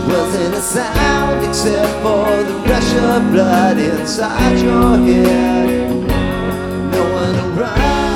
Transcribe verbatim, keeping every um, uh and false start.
Wasn't a sound except for the rush of blood inside your head. No one around.